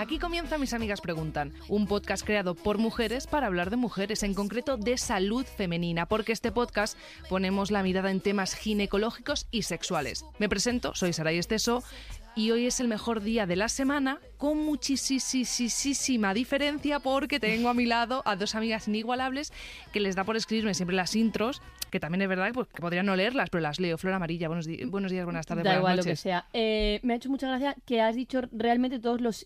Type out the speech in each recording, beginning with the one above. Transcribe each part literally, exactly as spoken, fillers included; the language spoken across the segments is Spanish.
Aquí comienza Mis Amigas Preguntan, un podcast creado por mujeres para hablar de mujeres, en concreto de salud femenina, porque este podcast ponemos la mirada en temas ginecológicos y sexuales. Me presento, soy Saray Esteso y hoy es el mejor día de la semana, con muchísima diferencia, porque tengo a mi lado a dos amigas inigualables que les da por escribirme siempre las intros, que también es verdad pues, que podrían no leerlas, pero las leo. Flor Amarilla, buenos, di- buenos días, buenas tardes, Da buenas igual noches. lo que sea. Eh, me ha hecho mucha gracia que has dicho realmente todos los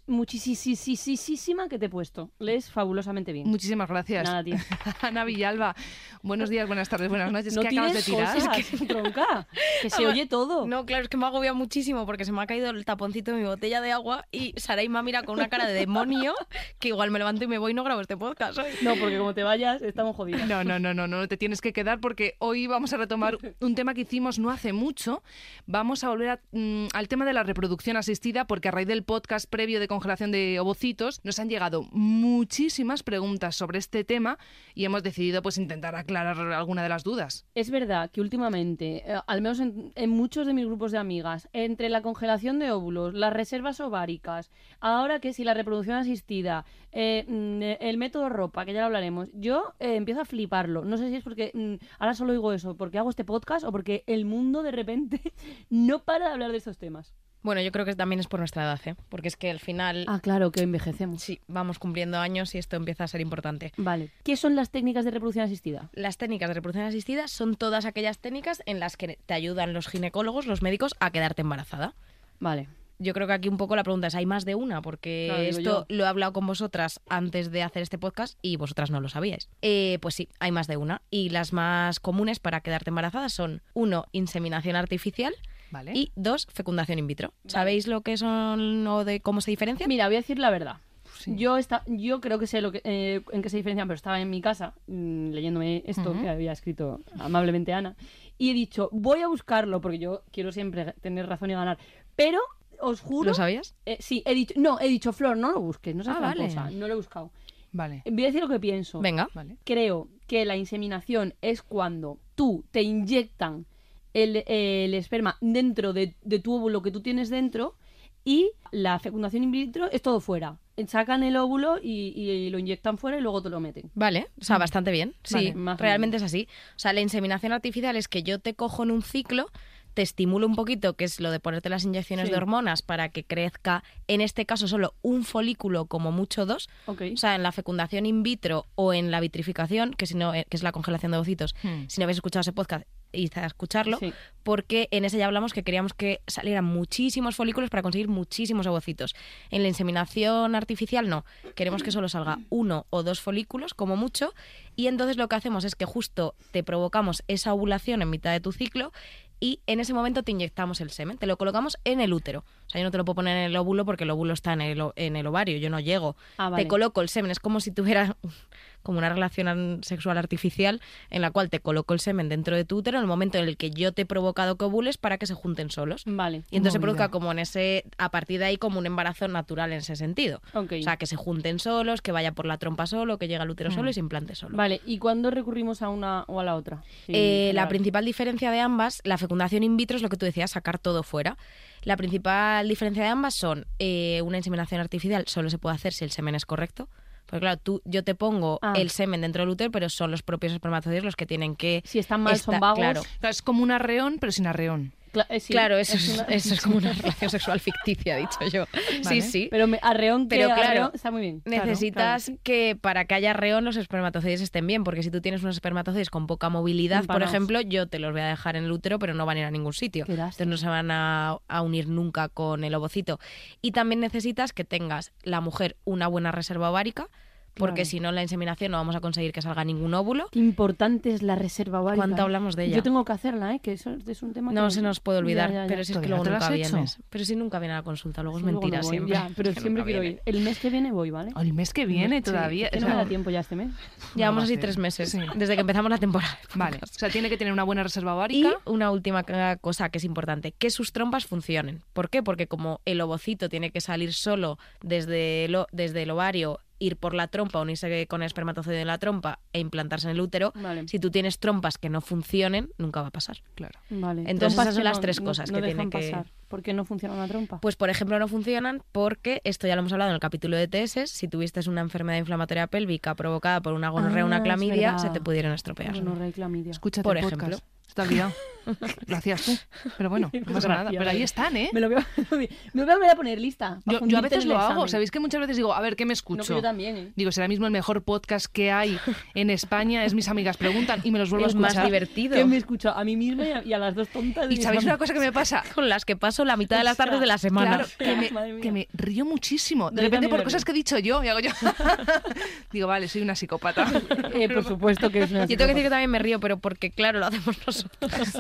muchísima que te he puesto. Lees fabulosamente bien. Muchísimas gracias. Nada, tío. Ana Villalba, buenos días, buenas tardes, buenas noches. No ¿Qué acabas de tienes tirar? cosas, Es que- tronca, que se Ama- oye todo. No, claro, es que me ha agobiado muchísimo porque se me ha caído el taponcito de mi botella de agua y Saray me mira con una cara de demonio que igual me levanto y me voy y no grabo este podcast hoy. No, porque como te vayas, estamos jodidos. No, no, no, no, no te tienes que quedar porque hoy vamos a retomar un tema que hicimos no hace mucho. Vamos a volver a, mm, al tema de la reproducción asistida, porque a raíz del podcast previo de congelación de ovocitos nos han llegado muchísimas preguntas sobre este tema y hemos decidido pues intentar aclarar alguna de las dudas. Es verdad que últimamente, eh, al menos en, en muchos de mis grupos de amigas, entre la congelación de óvulos, las reservas ováricas, ahora que si la reproducción asistida, eh, mm, eh, el método ropa, que ya lo hablaremos, yo eh, empiezo a fliparlo. No sé si es porque mm, ahora solo digo eso, porque hago este podcast o porque el mundo de repente no para de hablar de estos temas. Bueno, yo creo que también es por nuestra edad, ¿eh? Porque es que al final, Ah, claro, que envejecemos. sí, vamos cumpliendo años y esto empieza a ser importante. Vale. ¿Qué son las técnicas de reproducción asistida? Las técnicas de reproducción asistida son todas aquellas técnicas en las que te ayudan los ginecólogos, los médicos, a quedarte embarazada. Vale. Yo creo que aquí un poco la pregunta es, ¿hay más de una? Porque Claro, digo esto yo. lo he hablado con vosotras antes de hacer este podcast y vosotras no lo sabíais. Eh, pues sí, hay más de una. Y las más comunes para quedarte embarazada son, uno, inseminación artificial ¿Vale? y dos, fecundación in vitro. ¿Sabéis lo que son o de cómo se diferencian? Mira, voy a decir la verdad. Sí. Yo esta, yo creo que sé lo que, eh, en qué se diferencian, pero estaba en mi casa mmm, leyéndome esto Ujú. que había escrito amablemente Ana y he dicho, voy a buscarlo porque yo quiero siempre tener razón y ganar. Pero os juro... ¿Lo sabías? eh, sí, he dicho... No, he dicho, Flor, no lo busques, no seas Ah, vale. tramposa, no lo he buscado. Vale. Voy a decir lo que pienso. Venga. Vale. Creo que la inseminación es cuando tú te inyectan el, el esperma dentro de, de tu óvulo que tú tienes dentro y la fecundación in vitro es todo fuera. Sacan el óvulo y, y lo inyectan fuera y luego te lo meten. Vale, o sea, bastante bien. Sí, Vale, más o realmente es así. O sea, la inseminación artificial es que yo te cojo en un ciclo, te estimulo un poquito, que es lo de ponerte las inyecciones Sí. de hormonas para que crezca, en este caso, solo un folículo, como mucho dos. Ok. O sea, en la fecundación in vitro o en la vitrificación, que si no, eh, que es la congelación de ovocitos, Hmm. si no habéis escuchado ese podcast, id a escucharlo, Sí. porque en ese ya hablamos que queríamos que salieran muchísimos folículos para conseguir muchísimos ovocitos. En la inseminación artificial no, queremos que solo salga uno o dos folículos, como mucho, y entonces lo que hacemos es que justo te provocamos esa ovulación en mitad de tu ciclo y en ese momento te inyectamos el semen, te lo colocamos en el útero. O sea, yo no te lo puedo poner en el óvulo porque el óvulo está en el, o- en el ovario, yo no llego. Ah, vale. Te coloco el semen, es como si tuviera como una relación an- sexual artificial en la cual te coloco el semen dentro de tu útero en el momento en el que yo te he provocado que ovules para que se junten solos. Vale. Y entonces se Movida. produzca como en ese, a partir de ahí como un embarazo natural en ese sentido. Ok. O sea, que se junten solos, que vaya por la trompa solo, que llegue al útero solo y se implante solo. Vale, ¿y cuándo recurrimos a una o a la otra? Sí, Eh, la claro. principal diferencia de ambas, la fecundación in vitro es lo que tú decías, sacar todo fuera. La principal diferencia de ambas son eh, una inseminación artificial solo se puede hacer si el semen es correcto. Porque claro, tú, yo te pongo Ah. el semen dentro del útero, pero son los propios espermatozoides los que tienen que... Si están mal, son esta- vagos. Claro, Claro, es como un arreón, pero sin arreón. Cla- eh, sí, claro, eso es, una- eso es como una relación sexual ficticia, dicho yo. Vale. Sí, sí. Pero me- arreón que Pero claro, arreón está muy bien. Claro, Necesitas claro. que para que haya reón los espermatozoides estén bien, porque si tú tienes unos espermatozoides con poca movilidad, por Empanados. ejemplo, yo te los voy a dejar en el útero, pero no van a ir a ningún sitio. Qué lástima. Entonces no se van a, a unir nunca con el ovocito. Y también necesitas que tengas la mujer una buena reserva ovárica, porque Claro. si no en la inseminación no vamos a conseguir que salga ningún óvulo. Qué importante es la reserva ovárica. ¿Cuánto hablamos de ella? Yo tengo que hacerla, ¿eh? Que eso es un tema No que... se nos puede olvidar, Ya, ya, ya. pero si es que ¿Todavía luego no te lo nunca has hecho? vienes. Pero si nunca viene a la consulta, luego es Luego no mentira voy, siempre. ya, pero Que siempre nunca quiero viene. ir. El mes que viene voy, ¿vale? El mes que viene Sí, todavía. Que o no sea, me da tiempo ya este mes. Llevamos va a así ser. tres meses, Sí. desde que empezamos la temporada. Vale, o sea, tiene que tener una buena reserva Y ovárica. una última ca- cosa que es importante, que sus trompas funcionen. ¿Por qué? Porque como el ovocito tiene que salir solo desde el, o- desde el ovario ir por la trompa, unirse con el espermatozoide en la trompa e implantarse en el útero. Vale. Si tú tienes trompas que no funcionen, nunca va a pasar. Claro. Vale. Entonces Trompas esas son que las no- tres no- cosas no que dejan tiene que... pasar. ¿Por qué no funciona una trompa? Pues, por ejemplo, no funcionan porque, esto ya lo hemos hablado en el capítulo de T S, si tuviste una enfermedad inflamatoria pélvica provocada por una gonorrea o Ah, una es clamidia, verdad. se te pudieron estropear. Gonorrea y clamidia. Escúchate Por el ejemplo. podcast. Se te ha olvidado. Lo hacías tú. Pero bueno, no Pues pasa nada. gracias, Pero ahí vale. están, ¿eh? Me lo voy a, me lo voy a poner lista. para Yo, yo a fundirte veces en lo el hago. examen. ¿Sabéis que muchas veces digo, a ver, ¿qué me No, escucho? que yo también, ¿eh? Digo, será mismo el mejor podcast que hay en España. Es mis amigas preguntan y me los vuelvo Es a más escuchar. divertido. Que me escucho a mí misma y a, y a las dos tontas. de Y mis ¿sabéis una amigas. cosa que me pasa? Con las que paso la mitad de las tardes de la semana. Claro, que me, Madre mía. que me río muchísimo. De Yo repente también por me cosas río. que he dicho yo, y hago yo. Digo, vale, soy una psicópata. Eh, por supuesto que es una Yo tengo que decir que también me río, pero porque, claro, lo hacemos nosotros.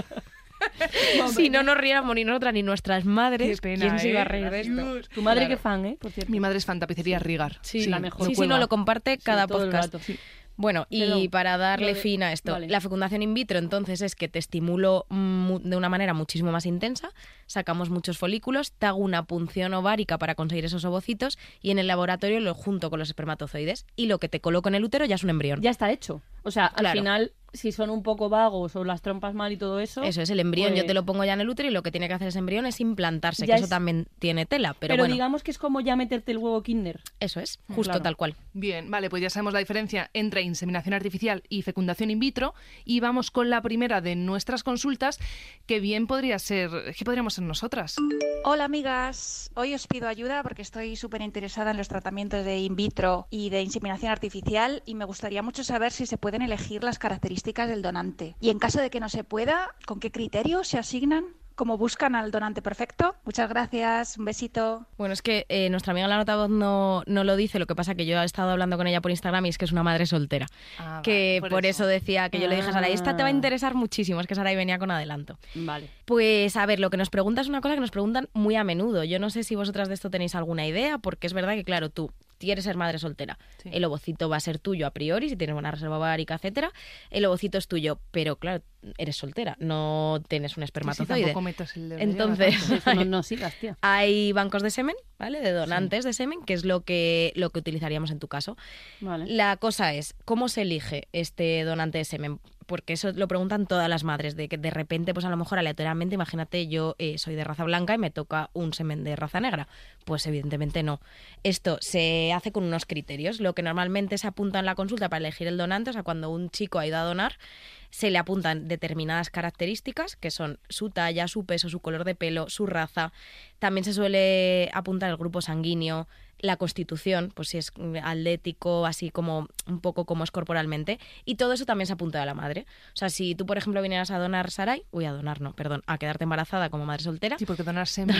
Si no nos riéramos ni nosotras ni nuestras madres, Qué pena, ¿quién se iba a ¿eh? reír de esto? Dios. Tu madre Claro. qué fan, ¿eh? Por cierto. Mi madre es fan, tapicería Rigar. Sí, la mejor. Sí, sí, cuelga. no, lo comparte cada todo el podcast. rato. Sí. Bueno, y Perdón, para darle lo de- fin a esto, vale. la fecundación in vitro entonces es que te estimulo mu- de una manera muchísimo más intensa, sacamos muchos folículos, te hago una punción ovárica para conseguir esos ovocitos y en el laboratorio lo junto con los espermatozoides y lo que te coloco en el útero ya es un embrión. Ya está hecho. O sea, al Claro. final, si son un poco vagos o las trompas mal y todo eso... Eso es, el embrión pues- yo te lo pongo ya en el útero y lo que tiene que hacer ese embrión es implantarse, Ya que eso es- también tiene tela, pero, Pero, bueno, digamos que es como ya meterte el huevo Kinder. eso es, justo Claro. tal cual. Bien, vale, pues ya sabemos la diferencia entre inseminación artificial y fecundación in vitro. Y vamos con la primera de nuestras consultas, que bien podría ser, que podríamos ser nosotras. Hola amigas, hoy os pido ayuda porque estoy súper interesada en los tratamientos de in vitro y de inseminación artificial y me gustaría mucho saber si se pueden elegir las características del donante. Y en caso de que no se pueda, ¿con qué criterios se asignan? ¿Cómo buscan al donante perfecto? Muchas gracias, un besito. Bueno, es que eh, nuestra amiga la nota voz no, no lo dice, lo que pasa que yo he estado hablando con ella por Instagram y es que es una madre soltera. Ah, que vale, por, eso. decía que yo le dije a Saray, esta te va a Ah. interesar muchísimo, es que Saray venía con adelanto. Vale. Pues a ver, lo que nos pregunta es una cosa que nos preguntan muy a menudo. Yo no sé si vosotras de esto tenéis alguna idea, porque es verdad que, claro, tú quieres ser madre soltera. Sí. El ovocito va a ser tuyo a priori, si tienes una reserva ovárica, etcétera. El ovocito es tuyo, pero claro, eres soltera, no tienes un Sí, sí, espermatozoide. tampoco metas el dedo en Entonces, la Eso no, no sigas, tía. hay bancos de semen, ¿vale? De donantes de semen, que es lo que, lo que utilizaríamos en tu caso. Vale. La cosa es, ¿cómo se elige este donante de semen? Porque eso lo preguntan todas las madres, de que de repente, pues a lo mejor aleatoriamente, imagínate, yo eh, soy de raza blanca y me toca un semen de raza negra. Pues evidentemente no. Esto se hace con unos criterios. Lo que normalmente se apunta en la consulta para elegir el donante, o sea, cuando un chico ha ido a donar, se le apuntan determinadas características, que son su talla, su peso, su color de pelo, su raza. También se suele apuntar el grupo sanguíneo, la constitución, pues si es atlético, así como un poco como es corporalmente, y todo eso también se apunta a la madre. O sea, si tú, por ejemplo, vinieras a donar, Saray, uy, a donar no, perdón, a quedarte embarazada como madre soltera, Sí, porque donar semen...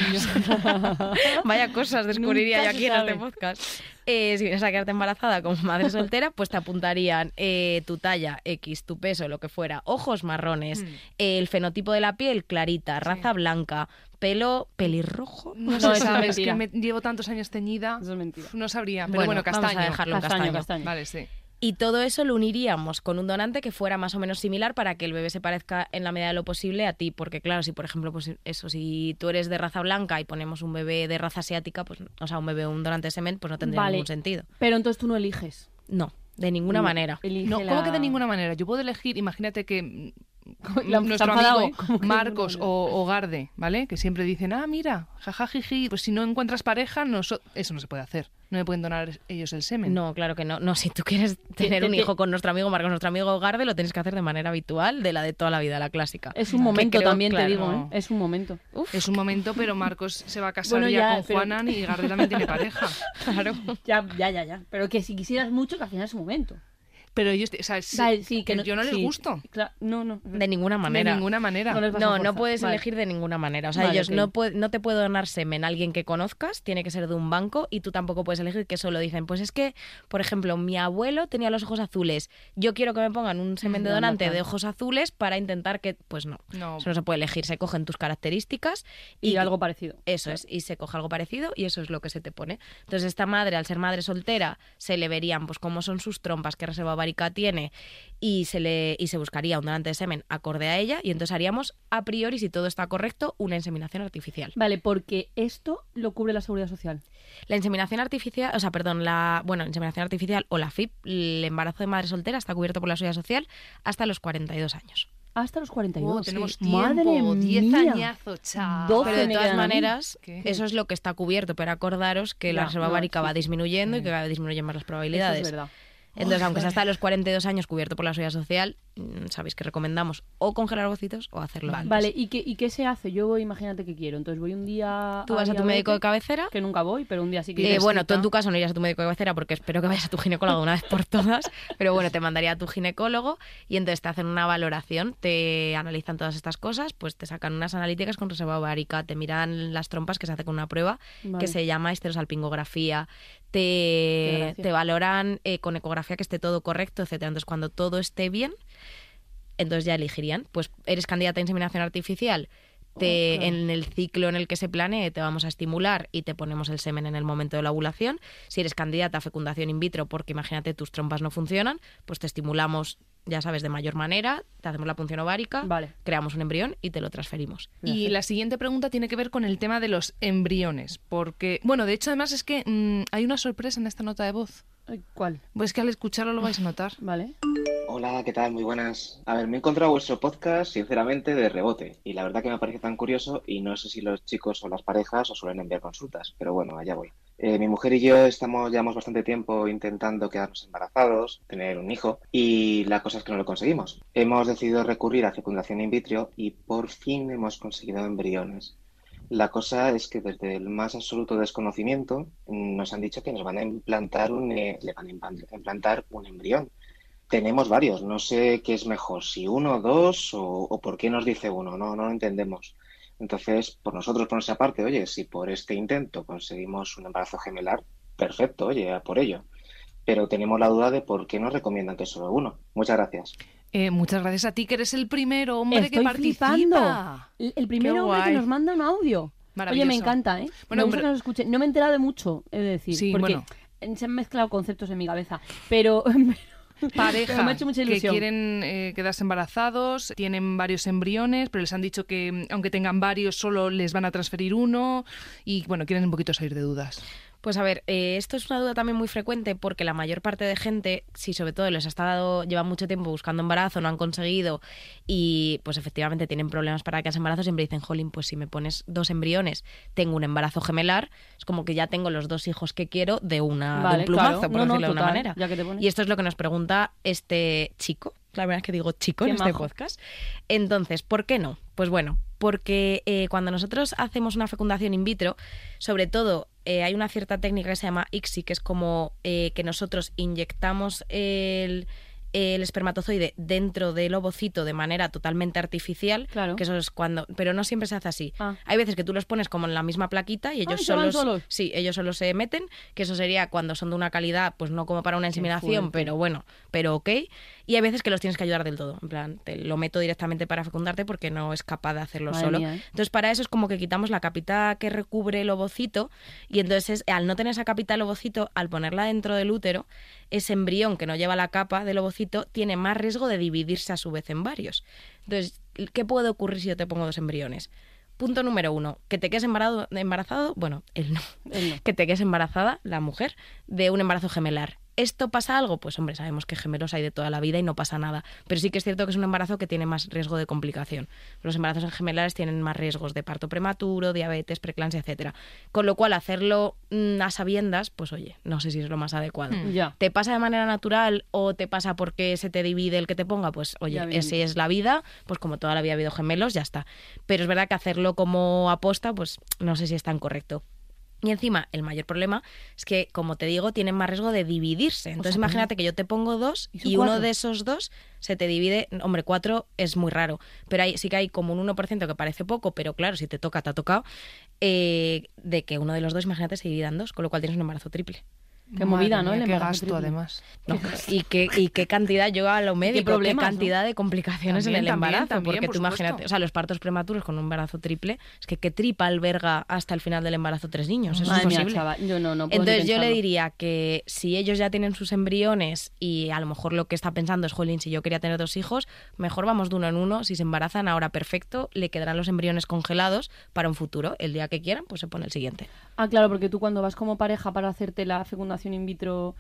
vaya cosas descubriría Nunca yo se aquí en este sabe. podcast. Eh, si vienes a quedarte embarazada como madre soltera, pues te apuntarían eh, tu talla, X, tu peso, lo que fuera, ojos marrones, Mm. el fenotipo de la piel, clarita, raza blanca, pelo pelirrojo. No, No, se eso es sabe, es que mentira. me llevo tantos años teñida. Eso es mentira. No sabría, pero Bueno, bueno, vamos a castaño. dejarlo en Castaño, castaño. castaño. Vale, sí. Y todo eso lo uniríamos con un donante que fuera más o menos similar para que el bebé se parezca en la medida de lo posible a ti. Porque claro, si por ejemplo, pues eso, si tú eres de raza blanca y ponemos un bebé de raza asiática, pues, o sea, un bebé, un donante de semen, pues no tendría Vale. ningún sentido. Pero entonces tú no eliges. No, de ninguna No, manera. elige No, la- ¿cómo que de ninguna manera? Yo puedo elegir, imagínate que mm, La- nuestro está enfadado, amigo ¿eh? ¿Cómo que de Marcos ninguna o, o Garde, ¿vale? Que siempre dicen, ah, mira, jajajiji, pues si no encuentras pareja, no so- eso no se puede hacer. No me pueden donar ellos el semen. No, claro que no. No, si tú quieres tener te- un te- hijo con nuestro amigo Marcos, nuestro amigo Garde, lo tienes que hacer de manera habitual, de la de toda la vida, la clásica. Es un Que momento creo, también, claro, te digo, no. ¿eh? Es un momento. Uf, Es un momento, pero Marcos se va a casar Bueno, ya, ya, con pero- Juanan y Garde también tiene pareja. claro. Ya, ya, ya, ya. Pero que si quisieras mucho, que al final es un momento. Pero ellos, o sea, sí, O sea, sí, que no- yo no les sí. gusto. Cla- no, no. De ninguna De manera. ninguna manera. No les vas a No, no forzar. puedes Vale. elegir de ninguna manera. O sea, Vale, ellos ok. no, puede- no te puede donar semen a alguien que conozcas, tiene que ser de un banco y tú tampoco puedes elegir que solo dicen, pues es que, por ejemplo, mi abuelo tenía los ojos azules, yo quiero que me pongan un semen de No, no, donante claro. de ojos azules para intentar que, pues no, No. eso no se puede elegir, se cogen tus características Y, y, algo parecido. Eso es, y se coge algo parecido y eso es lo que se te pone. Entonces esta madre, al ser madre soltera, se le verían pues cómo son sus trompas, qué reserva ovárica tiene y se le y se buscaría un donante de semen acorde a ella y entonces haríamos, a priori, si todo está correcto, una inseminación artificial. Vale, porque esto lo cubre la Seguridad Social. La inseminación artificial, o sea, perdón, la bueno, inseminación artificial o la F I P, el embarazo de madre soltera está cubierto por la Seguridad Social hasta los cuarenta y dos años. Hasta los cuarenta y dos. Oh, tenemos sí. tiempo, Madre diez mía. añazos, chao. doce Pero de me todas quedan a mí. maneras, ¿Qué? eso es lo que está cubierto, pero acordaros que Ya, la reserva no, ovárica sí, va sí. disminuyendo y Sí. que cada vez disminuyen más las Eso probabilidades. es verdad. Entonces, aunque sea hasta los cuarenta y dos años cubierto por la Seguridad Social, mm, sabéis que recomendamos o congelar ovocitos o hacerlo antes. Vale, ¿y qué, ¿y qué se hace? Yo voy, imagínate que quiero. Entonces voy un día... Tú vas a tu diabetes, médico de cabecera. Que nunca voy, pero un día sí que Eh, quiero. bueno, tú en tu caso no irías a tu médico de cabecera porque espero que vayas a tu ginecólogo una vez por todas, pero bueno, te mandaría a tu ginecólogo y entonces te hacen una valoración, te analizan todas estas cosas, pues te sacan unas analíticas con reserva ovárica, te miran las trompas que se hace con una prueba Vale. que se llama histerosalpingografía, Qué te, gracia. te valoran eh, con ecografía que esté todo correcto, etcétera. Entonces, cuando todo esté bien, entonces ya elegirían, pues eres candidata a inseminación artificial, te, Oh, claro. en el ciclo en el que se planee te vamos a estimular y te ponemos el semen en el momento de la ovulación. Si eres candidata a fecundación in vitro, porque imagínate tus trompas no funcionan, pues te estimulamos, ya sabes, de mayor manera, te hacemos la punción ovárica, Vale. creamos un embrión y te lo transferimos. Y la siguiente pregunta tiene que ver con el tema de los embriones, porque, bueno, de hecho además es que mm, hay una sorpresa en esta nota de voz. Ay, ¿cuál? Pues que al escucharlo lo vais a notar. Vale. Hola, ¿qué tal? Muy buenas. A ver, me he encontrado vuestro podcast, sinceramente, de rebote. Y la verdad que me parece tan curioso y no sé si los chicos o las parejas os suelen enviar consultas, pero bueno, allá voy. Eh, mi mujer y yo estamos, llevamos bastante tiempo intentando quedarnos embarazados, tener un hijo, y la cosa es que no lo conseguimos. Hemos decidido recurrir a fecundación in vitro y por fin hemos conseguido embriones. La cosa es que desde el más absoluto desconocimiento nos han dicho que nos van a implantar un, eh, le van a implan- implantar un embrión. Tenemos varios, no sé qué es mejor, si uno, dos o, o por qué nos dice uno, no, no lo entendemos. Entonces, por nosotros, por nuestra parte, oye, si por este intento conseguimos un embarazo gemelar, perfecto, oye, a por ello. Pero tenemos la duda de por qué nos recomiendan que solo uno. Muchas gracias. Eh, muchas gracias a ti, que eres el primero hombre Estoy que participa. flipando. El, el primer Qué hombre que guay. nos manda un audio. Oye, Maravilloso. me encanta, ¿eh? Bueno, me gusta pero- que nos escuchen. No me he enterado de mucho, he de decir. Sí, porque bueno. se han mezclado conceptos en mi cabeza. Pero... pero Pareja me ha hecho mucha que ilusión. quieren eh, quedarse embarazados, tienen varios embriones, pero les han dicho que mm, aunque tengan varios solo les van a transferir uno y bueno, quieren un poquito salir de dudas. Pues a ver, eh, esto es una duda también muy frecuente porque la mayor parte de gente, si sobre todo les ha estado, llevan mucho tiempo buscando embarazo, no han conseguido y pues efectivamente tienen problemas para que ese embarazo, siempre dicen, jolín, pues si me pones dos embriones, tengo un embarazo gemelar, es como que ya tengo los dos hijos que quiero de, una, de Vale, un plumazo, claro. por No, no, decirlo de una total, manera. ya que te pones. Y esto es lo que nos pregunta este chico. La verdad es que digo chico Qué en este majo. podcast. Entonces, ¿por qué no? Pues bueno, porque eh, cuando nosotros hacemos una fecundación in vitro, sobre todo eh, hay una cierta técnica que se llama I C S I, que es como eh, que nosotros inyectamos el, el espermatozoide dentro del ovocito de manera totalmente artificial, Claro. que eso es cuando, pero no siempre se hace así. Ah. Hay veces que tú los pones como en la misma plaquita y ellos Ay, se van solos, solos. sí, ellos solo se meten, que eso sería cuando son de una calidad, pues no como para una inseminación, fuerte. pero bueno, pero ok. Y hay veces que los tienes que ayudar del todo. En plan, te lo meto directamente para fecundarte porque no es capaz de hacerlo Madre solo. mía, ¿eh? Entonces, para eso es como que quitamos la capita que recubre el ovocito y entonces, al no tener esa capita del ovocito, al ponerla dentro del útero, ese embrión que no lleva la capa del ovocito tiene más riesgo de dividirse a su vez en varios. Entonces, ¿qué puede ocurrir si yo te pongo dos embriones? Punto número uno, que te quedes embarazado, embarazado bueno, él no, Él no. que te quedes embarazada, la mujer, de un embarazo gemelar. ¿Esto pasa algo? Pues hombre, sabemos que gemelos hay de toda la vida y no pasa nada. Pero sí que es cierto que es un embarazo que tiene más riesgo de complicación. Los embarazos gemelares tienen más riesgos de parto prematuro, diabetes, preeclampsia, etcétera. Con lo cual, hacerlo mm, a sabiendas, pues oye, no sé si es lo más adecuado. Mm. Ya. ¿Te pasa de manera natural o te pasa porque se te divide el que te ponga? Pues oye, Ya, bien. esa es la vida, pues como toda la vida ha habido gemelos, ya está. Pero es verdad que hacerlo como aposta, pues no sé si es tan correcto. Y encima, el mayor problema es que, como te digo, tienen más riesgo de dividirse. Entonces, sea, imagínate que yo te pongo dos ¿y son y uno cuatro? de esos dos se te divide. Hombre, cuatro es muy raro, pero hay, sí que hay como un uno por ciento que parece poco, pero claro, si te toca, te ha tocado, eh, de que uno de los dos, imagínate, se divida en dos, con lo cual tienes un embarazo triple. Qué movida, Madre ¿no? mía, El qué embarazo gasto, triple. además. No, y, qué, y qué cantidad, yo a lo médico, qué, problemas, cantidad ¿no? de complicaciones También, en el también, embarazo, también, porque por tú supuesto. imagínate, o sea, los partos prematuros con un embarazo triple, es que qué tripa alberga hasta el final del embarazo tres niños, eso Madre es mía, imposible. chaval, yo no, no puedo ni Entonces yo le pensarlo. diría que si ellos ya tienen sus embriones y a lo mejor lo que está pensando es, jolín, si yo quería tener dos hijos, mejor vamos de uno en uno, si se embarazan ahora perfecto, le quedarán los embriones congelados para un futuro, el día que quieran, pues se pone el siguiente. Ah, claro, porque tú cuando vas como pareja para hacerte la fecundación in vitro,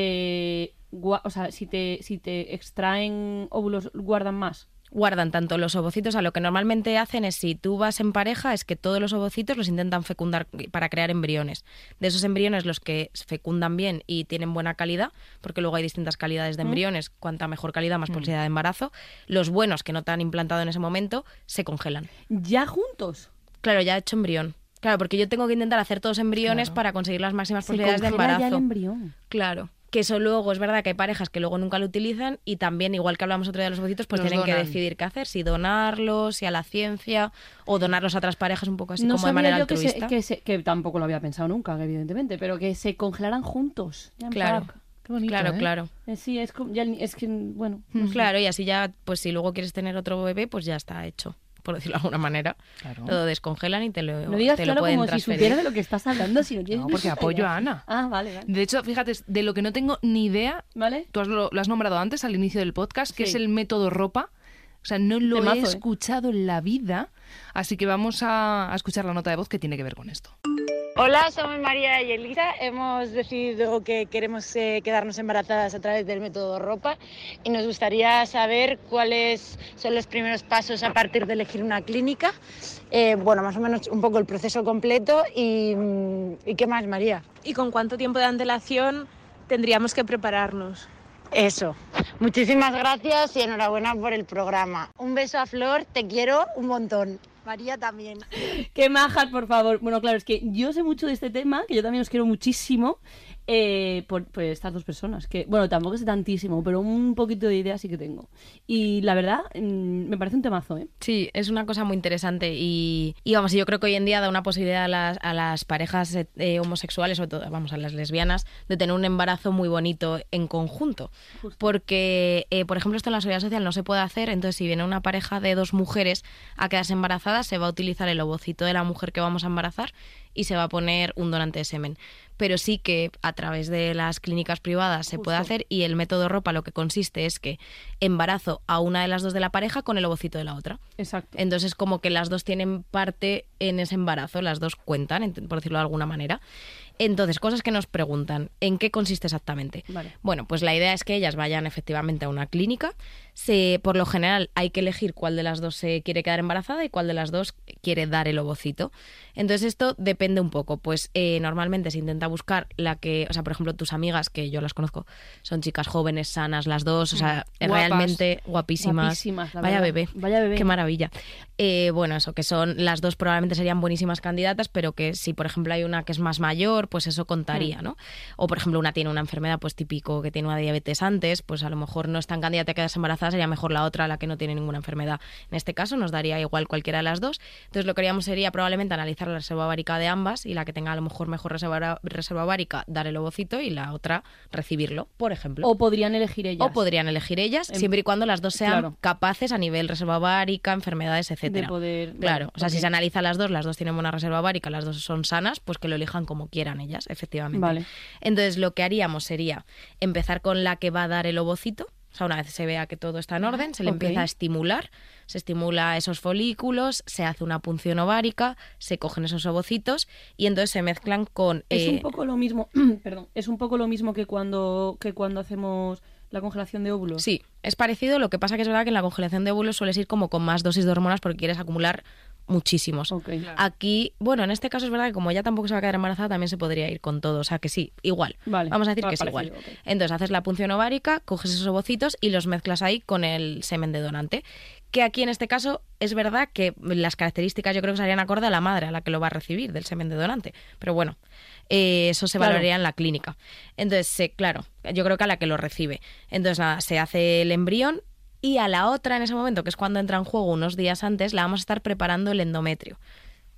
eh, gua- o sea, si te, si te extraen óvulos, guardan más. Guardan tanto los ovocitos, a lo que normalmente hacen es, si tú vas en pareja, es que todos los ovocitos los intentan fecundar para crear embriones. De esos embriones, los que fecundan bien y tienen buena calidad, porque luego hay distintas calidades de embriones, cuanta mejor calidad, más posibilidad de embarazo. Los buenos, que no te han implantado en ese momento, se congelan. ¿Ya juntos? Claro, ya he hecho embrión. Claro, porque yo tengo que intentar hacer todos embriones Claro. para conseguir las máximas Se posibilidades de congela embarazo. ya el embrión. Claro. Que eso luego es verdad que hay parejas que luego nunca lo utilizan y también, igual que hablamos otro día de los ovocitos, pues Los tienen que donan. decidir qué hacer, si donarlos, si a la ciencia o donarlos a otras parejas un poco así No como de sabía manera yo que, se- altruista. que, se- que tampoco lo había pensado nunca, evidentemente, pero que se congelaran juntos. Ya en Claro. pack. Qué bonito, Claro, ¿eh? claro. Eh, sí, es, como- ya, el ni- es que, bueno, no sé. Claro, y así ya, pues si luego quieres tener otro bebé, pues ya está hecho, por decirlo de alguna manera. Claro. Lo descongelan y te lo, No digas te lo claro pueden como si transferir. supieras de lo que estás hablando, si no tienes No, ni porque puta apoyo idea. a Ana. Ah, vale, vale. De hecho, fíjate, de lo que no tengo ni idea, ¿Vale? tú has lo, lo has nombrado antes al inicio del podcast, que Sí. es el método ropa. O sea, no lo Temazo, he ¿eh? escuchado en la vida, así que vamos a, a escuchar la nota de voz que tiene que ver con esto. Hola, somos María y Elisa. Hemos decidido que queremos eh, quedarnos embarazadas a través del método ropa y nos gustaría saber cuáles son los primeros pasos a partir de elegir una clínica. Eh, bueno, más o menos un poco el proceso completo y, y ¿qué más, María? ¿Y con cuánto tiempo de antelación tendríamos que prepararnos? Eso. Muchísimas gracias y enhorabuena por el programa. Un beso a Flor, te quiero un montón. María también. Qué majas, por favor. Bueno, claro, es que yo sé mucho de este tema, que yo también os quiero muchísimo, eh, por, por estas dos personas. Que, bueno, tampoco sé tantísimo, pero un poquito de idea sí que tengo. Y la verdad, mmm, me parece un temazo, ¿eh? Sí, es una cosa muy interesante y, y vamos, yo creo que hoy en día da una posibilidad a las, a las parejas eh, homosexuales, sobre todo, vamos, a las lesbianas, de tener un embarazo muy bonito en conjunto. Justo. Porque, eh, por ejemplo, esto en la seguridad social no se puede hacer, entonces si viene una pareja de dos mujeres a quedarse embarazadas, se va a utilizar el ovocito de la mujer que vamos a embarazar y se va a poner un donante de semen. Pero sí que a través de las clínicas privadas se Justo. puede hacer, y el método ropa lo que consiste es que embarazo a una de las dos de la pareja con el ovocito de la otra. Exacto. Entonces como que las dos tienen parte en ese embarazo, las dos cuentan, ent- por decirlo de alguna manera. Entonces, cosas que nos preguntan, ¿en qué consiste exactamente? Vale. Bueno, pues la idea es que ellas vayan efectivamente a una clínica. Se, por lo general hay que elegir cuál de las dos se quiere quedar embarazada y cuál de las dos quiere dar el ovocito. Entonces esto depende un poco. Pues eh, normalmente se intenta buscar la que, o sea, por ejemplo, tus amigas, que yo las conozco, son chicas jóvenes, sanas las dos, o sea, Mm, guapas. realmente guapísimas. Guapísimas, la Vaya verdad. bebé. Vaya bebé. Qué maravilla. Eh, bueno, eso, que son las dos probablemente serían buenísimas candidatas, pero que si, por ejemplo, hay una que es más mayor, pues eso contaría, ¿no? O, por ejemplo, una tiene una enfermedad, pues típico que tiene una diabetes antes, pues a lo mejor no es tan candidata a quedarse embarazada, sería mejor la otra, la que no tiene ninguna enfermedad. En este caso nos daría igual cualquiera de las dos. Entonces lo que haríamos sería probablemente analizar la reserva ovárica de ambas, y la que tenga a lo mejor mejor reserva, reserva ovárica dar el ovocito y la otra recibirlo, por ejemplo. O podrían elegir ellas. O podrían elegir ellas, En- siempre y cuando las dos sean Claro. capaces a nivel reserva ovárica, enfermedades, etcétera. De poder... Claro, vale, o sea, si ok. se analiza las dos, las dos tienen buena reserva ovárica, las dos son sanas, pues que lo elijan como quieran ellas, efectivamente. Vale. Entonces, lo que haríamos sería empezar con la que va a dar el ovocito. O sea, una vez se vea que todo está en orden, se le Ok. empieza a estimular, se estimula esos folículos, se hace una punción ovárica, se cogen esos ovocitos y entonces se mezclan con... Es eh, un poco lo mismo, perdón, es un poco lo mismo que cuando, que cuando hacemos la congelación de óvulos. Sí, es parecido, lo que pasa que es verdad que en la congelación de óvulos sueles ir como con más dosis de hormonas porque quieres acumular muchísimos. Ok. Aquí, bueno, en este caso es verdad que como ella tampoco se va a quedar embarazada, también se podría ir con todo, o sea que sí, igual. Vale. Vamos a decir Va, que es parecido, igual. ok. Entonces haces la punción ovárica, coges esos ovocitos y los mezclas ahí con el semen de donante. Que aquí en este caso es verdad que las características yo creo que serían acorde a la madre a la que lo va a recibir del semen de donante. Pero bueno, eh, eso se Claro. valoraría en la clínica. Entonces, se- claro, yo creo que a la que lo recibe. Entonces, nada, se hace el embrión y a la otra en ese momento, que es cuando entra en juego unos días antes, la vamos a estar preparando el endometrio.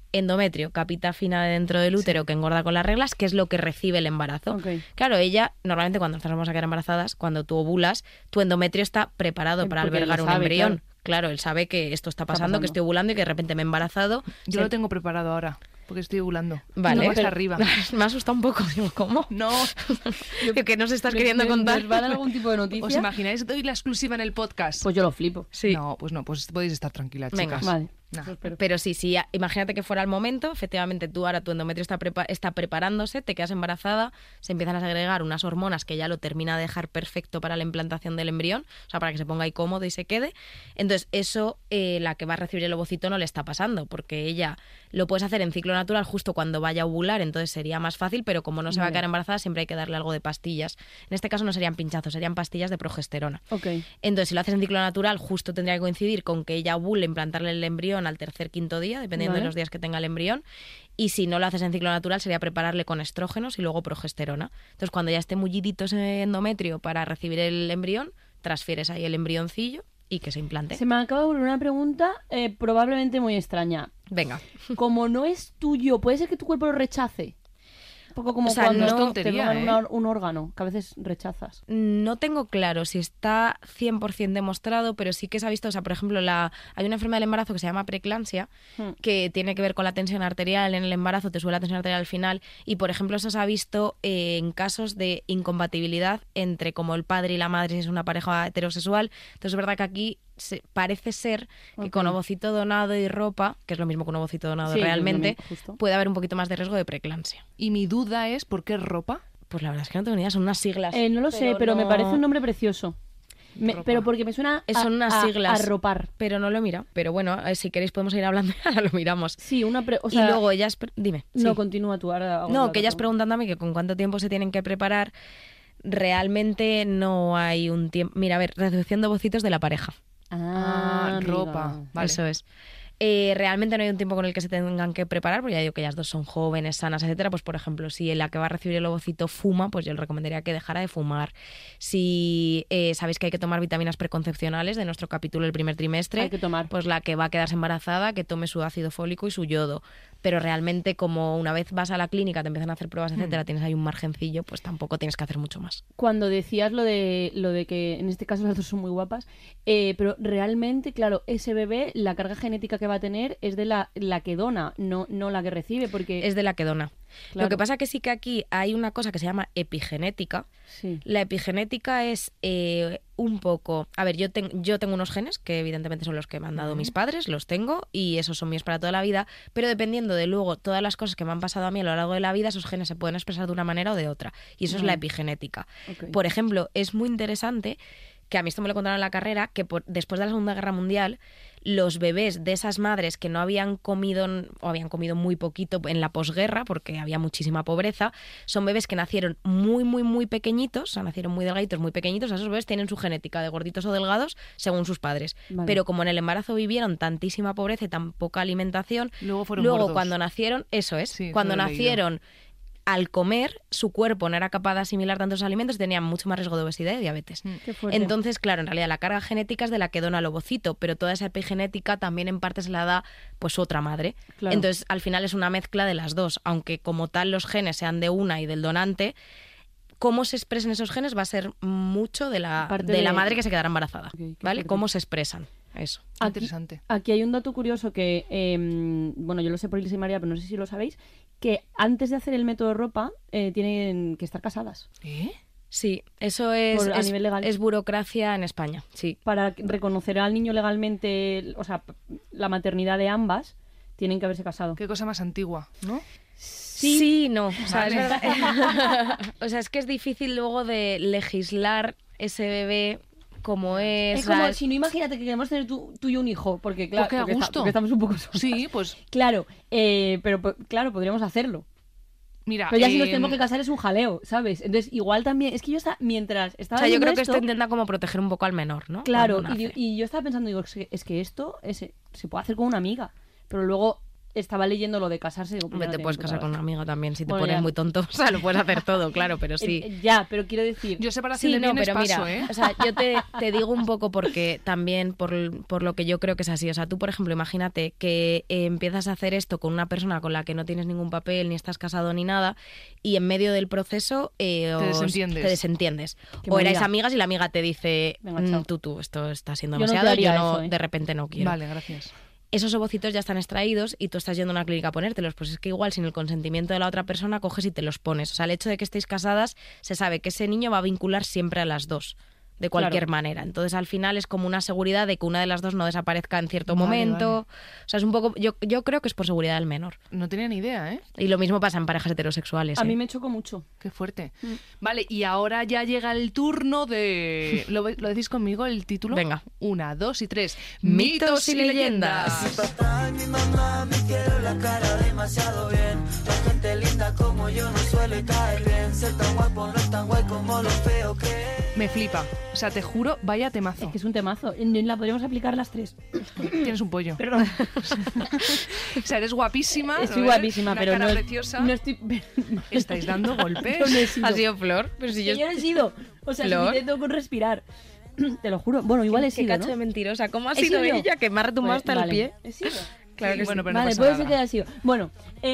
endometrio, capita fina dentro del útero, sí, que engorda con las reglas, que es lo que recibe el embarazo. Okay. Claro, ella, normalmente cuando nos vamos a quedar embarazadas, cuando tú ovulas, tu endometrio está preparado Eh, para porque albergar lo un sabe, embrión. claro. Claro, él sabe que esto está pasando, Está pasando. que estoy ovulando y que de repente me he embarazado. Yo Se- lo tengo preparado ahora, porque estoy ovulando. Vale. No, hasta Pero- arriba. Me ha asustado un poco. Digo, ¿cómo? No. ¿Qué nos estás ¿Me- queriendo me- contar? ¿Nos va a dar algún tipo de noticia? ¿Os imagináis? Doy la exclusiva en el podcast. Pues yo lo flipo. Sí. No, pues no, pues podéis estar tranquilas, Venga. chicas. Vale. Nah. Eso espero. Pero sí, sí, imagínate que fuera el momento, efectivamente tú ahora tu endometrio está, prepa- está preparándose, te quedas embarazada, se empiezan a segregar unas hormonas que ya lo termina de dejar perfecto para la implantación del embrión, o sea, para que se ponga ahí cómodo y se quede. Entonces eso, eh, la que va a recibir el ovocito no le está pasando, porque ella lo puedes hacer en ciclo natural justo cuando vaya a ovular, entonces sería más fácil, pero como no se va a Vale. quedar embarazada, siempre hay que darle algo de pastillas. En este caso no serían pinchazos, serían pastillas de progesterona. Ok. Entonces, si lo haces en ciclo natural, justo tendría que coincidir con que ella ovule, implantarle el embrión al tercer, quinto día, dependiendo Vale. de los días que tenga el embrión. Y si no lo haces en ciclo natural, sería prepararle con estrógenos y luego progesterona. Entonces, cuando ya esté mullidito ese endometrio para recibir el embrión, transfieres ahí el embrioncillo y que se implante. Se me acaba de ocurrir una pregunta eh, probablemente muy extraña. Venga. Como no es tuyo, ¿puede ser que tu cuerpo lo rechace? Un poco como O sea, cuando no es te tontería, donan ¿eh? una- un órgano, que a veces rechazas. No tengo claro si está cien por ciento demostrado, pero sí que se ha visto, o sea, por ejemplo, la, hay una enfermedad del embarazo que se llama preeclampsia, Hmm. que tiene que ver con la tensión arterial en el embarazo, te sube la tensión arterial al final, y por ejemplo eso se ha visto eh, en casos de incompatibilidad entre como el padre y la madre si es una pareja heterosexual. Entonces es verdad que aquí se, parece ser que Ok. con ovocito donado y ropa, que es lo mismo que un ovocito donado Sí, realmente, es lo mismo, justo. puede haber un poquito más de riesgo de preeclampsia. Y mi duda es, ¿por qué ropa? Pues la verdad es que no tengo ni idea, son unas siglas. Eh, no lo sé, pero me no- parece un nombre precioso. Me- Ropa. pero porque me suena a, Son unas a- siglas. a ropar. Pero no lo mira. Pero bueno, eh, si queréis podemos ir hablando y ahora lo miramos. Sí, una pre- o sea, y luego ellas... pre- Dime. No, sí. continúa tú ahora. hago No, la que ellas otra preguntando a mí que con cuánto tiempo se tienen que preparar. Realmente no hay un tiempo... Mira, a ver, reducción de ovocitos de la pareja. Ah, amiga. ropa. Vale. Eso es. Eh, realmente no hay un tiempo con el que se tengan que preparar, porque ya digo que ellas dos son jóvenes, sanas, etcétera. Pues por ejemplo, si la que va a recibir el ovocito fuma, pues yo le recomendaría que dejara de fumar. Si eh, sabéis que hay que tomar vitaminas preconcepcionales de nuestro capítulo del primer trimestre, Hay que tomar. pues la que va a quedarse embarazada, que tome su ácido fólico y su yodo. Pero realmente, como una vez vas a la clínica, te empiezan a hacer pruebas, etcétera, tienes ahí un margencillo, pues tampoco tienes que hacer mucho más. Cuando decías lo de lo de que en este caso las dos son muy guapas, eh, pero realmente, claro, ese bebé, la carga genética que va a tener es de la, la que dona, no, no la que recibe, porque... Es de la que dona. Claro. Lo que pasa que sí que aquí hay una cosa que se llama epigenética. Sí. La epigenética es eh, un poco... A ver, yo, ten- yo tengo unos genes que evidentemente son los que me han dado mis padres, los tengo y esos son míos para toda la vida, pero dependiendo de luego todas las cosas que me han pasado a mí a lo largo de la vida, esos genes se pueden expresar de una manera o de otra. Y eso es la Vale. epigenética. Ok. Por ejemplo, es muy interesante que a mí esto me lo contaron en la carrera, que por- después de la Segunda Guerra Mundial, los bebés de esas madres que no habían comido o habían comido muy poquito en la posguerra, porque había muchísima pobreza, son bebés que nacieron muy, muy, muy pequeñitos, o sea, nacieron muy delgaditos, muy pequeñitos. Esos bebés tienen su genética de gorditos o delgados según sus padres. Vale. Pero como en el embarazo vivieron tantísima pobreza y tan poca alimentación, Luego fueron luego gordos. cuando nacieron, eso es, Sí, eso cuando lo he leído. nacieron... Al comer, su cuerpo no era capaz de asimilar tantos alimentos y tenían mucho más riesgo de obesidad y diabetes. Mm. Qué fuerte. Entonces, claro, en realidad la carga genética es de la que dona el ovocito, pero toda esa epigenética también en parte se la da pues su otra madre. Claro. Entonces, al final es una mezcla de las dos, aunque como tal los genes sean de una y del donante, cómo se expresen esos genes va a ser mucho de la, Parte de la de- madre que se quedará embarazada, Ok, qué ¿vale? fuerte. Cómo se expresan, eso. Aquí- Interesante. Aquí hay un dato curioso que, eh, bueno, yo lo sé por Ilse y María, pero no sé si lo sabéis, que antes de hacer el método ropa eh, tienen que estar casadas ¿Eh? Sí, eso es, Por- a es, nivel legal. es burocracia en España, sí. para reconocer al niño legalmente, o sea, la maternidad de ambas, tienen que haberse casado. Qué cosa más antigua, ¿no? Sí, no. O sea, es Vale. verdad. O sea, es que es difícil luego de legislar ese bebé como es. Es como ¿sabes? si no, imagínate que queremos tener tú, tú y un hijo, porque claro, Pues qué a porque, está- gusto. porque estamos un poco solas. Sí, pues Claro, eh, pero po- claro, podríamos hacerlo. mira. Pero ya si nos eh, tenemos que casar es un jaleo, ¿sabes? Entonces, igual también, es que yo estaba, mientras O estaba sea, yo viendo creo que esto, esto intenta como proteger un poco al menor, ¿no? claro, Cuando y, nace. y yo estaba pensando, digo, es que, es que esto es- se puede hacer con una amiga, pero luego estaba leyendo lo de casarse. Digo, pues Hombre, ya no te tiene puedes puta casar con gracia. una amiga también si te Bueno, pones ya. muy tonto. O sea, lo puedes hacer todo, claro, pero sí. Eh, ya, pero quiero decir... Yo separación Sí, de no, bienes pero paso, mira, ¿eh? o sea, yo te, te digo un poco porque también por, por lo que yo creo que es así. O sea, tú, por ejemplo, imagínate que eh, empiezas a hacer esto con una persona con la que no tienes ningún papel, ni estás casado ni nada, y en medio del proceso eh, Te os- desentiendes. te desentiendes. Qué O erais movida. amigas y la amiga te dice, Venga, "Mm, chao". tú, tú, esto está siendo Yo no te demasiado, haría yo no, eso, ¿eh? de repente no quiero. Vale, gracias. Esos ovocitos ya están extraídos y tú estás yendo a una clínica a ponértelos. Pues es que igual sin el consentimiento de la otra persona coges y te los pones. O sea, el hecho de que estéis casadas, se sabe que ese niño va a vincular siempre a las dos, de cualquier Claro. manera. Entonces al final es como una seguridad de que una de las dos no desaparezca en cierto Vale, momento. vale. O sea, es un poco, yo, yo creo que es por seguridad del menor. No tenía ni idea, ¿eh? Y lo mismo pasa en parejas heterosexuales. A ¿eh? mí me chocó mucho. Qué fuerte. Mm. Vale, y ahora ya llega el turno de... ¿Lo, ve- lo decís conmigo el título? Venga. Una, dos y tres. Mitos y leyendas. Papá, mi mamá me quiero la cara demasiado bien. La gente linda como yo no suele caer bien. Ser tan guapo no es tan guay como lo feo que es. Me flipa. O sea, te juro, vaya temazo. Es que es un temazo. Y la podríamos aplicar las tres. Tienes un pollo. Perdón. O sea, eres guapísima. Estoy ¿no? guapísima, Una pero cara no, preciosa. no estoy... Estáis dando golpes. No, no he sido. Ha sido Flor, pero si Que yo... yo no he sido. O sea, Flor. suficiente con respirar. Te lo juro. Bueno, igual he Qué sido, cacho ¿no? de mentirosa. ¿Cómo ha ¿He sido sido yo? ella? Que me ha retumbado Pues, hasta el vale. pie. He sido. Claro Sí, que bueno, sí. pero no Vale, pasa puede nada. ser que haya sido. Bueno,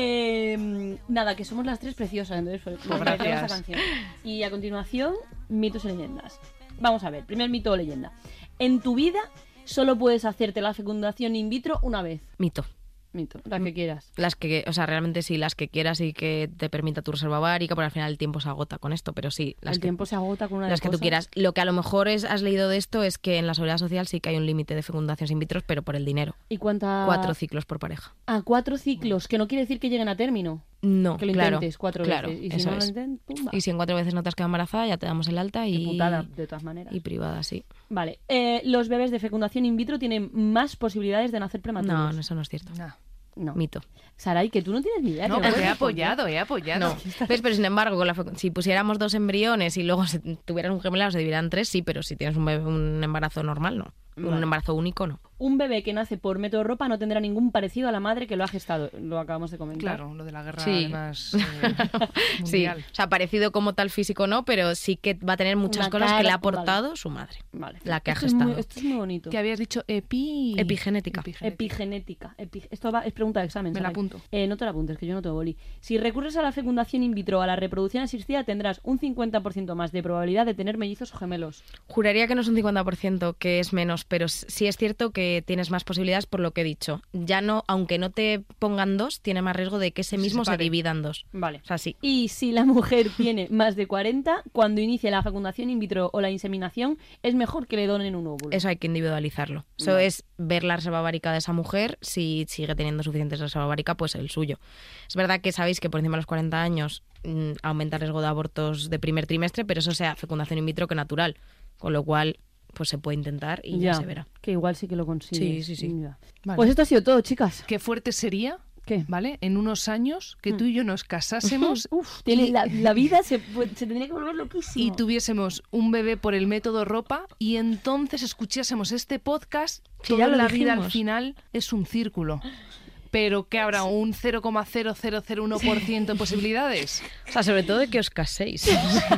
eh, nada, que somos las tres preciosas, entonces fue Pues me pareció gracias. esa canción. Y a continuación, mitos y leyendas. Vamos a ver, primer mito o leyenda. En tu vida solo puedes hacerte la fecundación in vitro una vez. Mito. Mito, la que quieras. Las que, o sea, realmente sí, las que quieras y que te permita tu reserva ovárica, porque al final el tiempo se agota con esto, pero sí, las El que, tiempo se agota con una de las que tú cosas. quieras. Lo que a lo mejor es, has leído de esto es que en la seguridad social sí que hay un límite de fecundaciones in vitro, pero por el dinero. ¿Y cuánta? Cuatro ciclos por pareja. Ah, cuatro ciclos, que no quiere decir que lleguen a término. No, Que lo claro, intentes cuatro claro, veces. Y si eso no lo es. intentes, pumba. Y si en cuatro veces no te has quedado embarazada, ya te damos el alta Qué y, putada, de todas maneras. y privada, sí. Vale, eh, los bebés de fecundación in vitro tienen más posibilidades de nacer prematuros. No, no, eso no es cierto. Nah. No. Mito. Saray, que tú no tienes ni idea. No, que porque he puedes apoyado, he apoyado. No, ¿ves? Pero sin embargo, con la fecu- si pusiéramos dos embriones y luego se tuvieran un gemelo, se dividieran tres, sí, pero si tienes un, bebé- un embarazo normal, no. Un Vale. embarazo único, no. Un bebé que nace por método ropa no tendrá ningún parecido a la madre que lo ha gestado. Lo acabamos de comentar. Claro, lo de la guerra Sí. además eh, Sí, mundial. o sea, parecido como tal físico no, pero sí que va a tener muchas Una cosas cara, que le ha vale. aportado su madre. Vale. La que ha esto es muy- gestado. esto es muy bonito. Que habías dicho epi... Epigenética. Epigenética. Epi- Esto va- es pregunta de examen. Me la Saray. apunto. Eh, no te la apuntes, que yo no tengo boli. Si recurres a la fecundación in vitro o a la reproducción asistida, tendrás un cincuenta por ciento más de probabilidad de tener mellizos o gemelos. Juraría que no es un cincuenta por ciento, que es menos, pero s- sí es cierto que tienes más posibilidades por lo que he dicho. Ya no, aunque no te pongan dos, tiene más riesgo de que ese Se mismo se, separe. divida en dos. Vale. O sea, sí. Y si la mujer tiene más de cuarenta, cuando inicie la fecundación in vitro o la inseminación, es mejor que le donen un óvulo. Eso hay que individualizarlo. Eso Vale. es ver la reserva ovárica de esa mujer. Si sigue teniendo suficiente reserva ovárica, pues el suyo. Es verdad que sabéis que por encima de los cuarenta años mm, aumenta el riesgo de abortos de primer trimestre, pero eso sea fecundación in vitro que natural. Con lo cual, pues se puede intentar y ya, se verá. Que igual sí que lo consigue. Sí, sí, sí. Vale. Pues esto ha sido todo, chicas. Qué fuerte sería, ¿Qué? ¿vale? En unos años que Mm. tú y yo nos casásemos Uf, tiene, la, la vida se, pu- se tendría que volver loquísimo. y tuviésemos un bebé por el método ropa y entonces escuchásemos este podcast. Sí, Toda ya lo la vida al dijimos. final es un círculo. Pero que habrá un cero coma cero cero cero uno por ciento de posibilidades. O sea, sobre todo de que os caséis.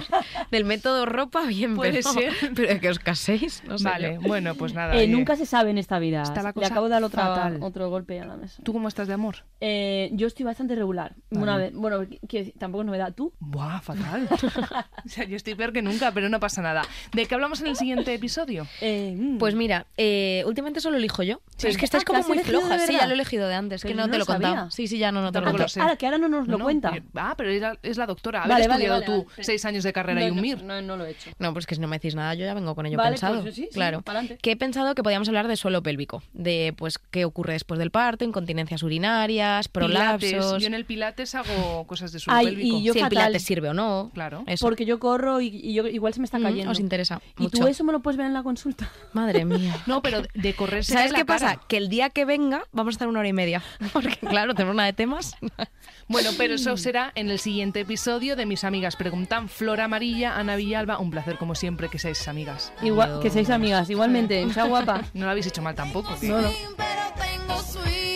Del método ropa, bien, Puede pero, ser. pero de que os caséis, no sé Vale, yo. bueno, pues nada. Eh, oye. nunca se sabe en esta vida. Está la Le cosa acabo de dar otra, fatal. otro golpe a la mesa. ¿Tú cómo estás de amor? Eh, yo estoy bastante regular. Vale. Una vez, bueno, que tampoco es novedad. ¿Tú? Buah, fatal. O sea, yo estoy peor que nunca, pero no pasa nada. ¿De qué hablamos en el siguiente episodio? Eh, mm. Pues mira, eh, últimamente solo elijo yo. Pero es que estáis Ah, como ¿te has muy elegido de flojas. Sí, verdad? ya lo he elegido de antes, Pero que yo no no te lo lo he contado. sabía. Sí, sí, ya no, no te Tampoco lo lo cuento. sé. Ahora, que ahora no nos lo No, cuenta. pero- ah, pero es la, es la doctora. Haber Vale, vale, estudiado vale, tú vale. seis años de carrera y no, un no, MIR. No, no lo he hecho. No, pues que si no me decís nada, yo ya vengo con ello Vale, pensado. pues sí, sí, claro. pa'lante. Que he pensado que podíamos hablar de suelo pélvico, de pues qué ocurre después del parto, incontinencias urinarias, prolapsos. Pilates. Yo en el pilates hago cosas de suelo Ay, pélvico. y yo si el fatal. pilates sirve o no. Claro. Eso. Porque yo corro y, y yo, igual se me está Mm, cayendo. os interesa Y mucho. tú eso me lo puedes ver en la consulta. Madre mía. No, pero de correr se ¿Sabes cae qué la cara. pasa? Que el día que venga vamos a estar una hora y media. Porque claro, tenemos una de temas. Bueno, pero eso será en el siguiente episodio de Mis Amigas Preguntan. Flor Amarilla, Ana Villalba, un placer como siempre que seáis amigas. Igual, que seáis amigas, igualmente. Sea guapa. No lo habéis hecho mal tampoco. que- No, no. Pero tengo swing.